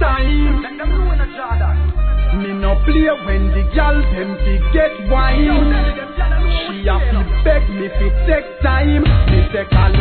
time. Me no play when the gal them fi get wine. She a fi beg me fi take time. Me take a